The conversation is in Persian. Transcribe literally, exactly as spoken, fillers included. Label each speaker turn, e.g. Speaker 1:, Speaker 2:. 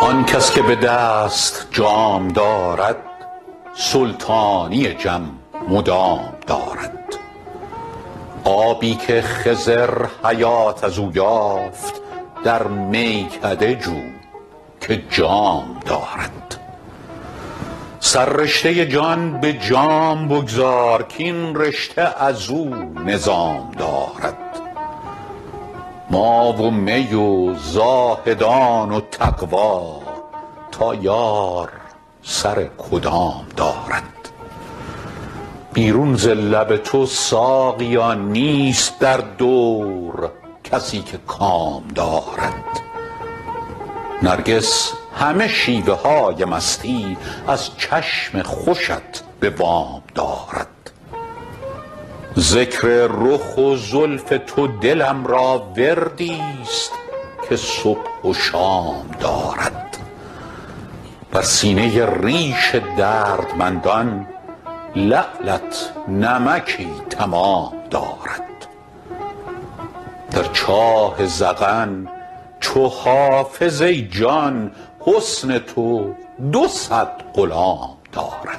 Speaker 1: آن کس که به دست جام دارد سلطانی جم مدام دارد. آبی که خضر حیات از او یافت در میکده جو که جام دارد. سر رشته جان به جام بگذار کاین رشته از او نظام دارد. ما و می و زاهدان و تقوا تا یار سر کدام دارد. بیرون ز لب تو ساقیا نیست در دور کسی که کام دارد. نرگس همه شیوه های مستی از چشم خوشت به وام دارد. ذکر رخ و زلف تو دلم را وردیست که صبح و شام دارد. بر سینه ریش دردمندان لعلت نمکی تمام دارد. در چاه ذقن چو حافظ ای جان حسن تو دو صد غلام دارد.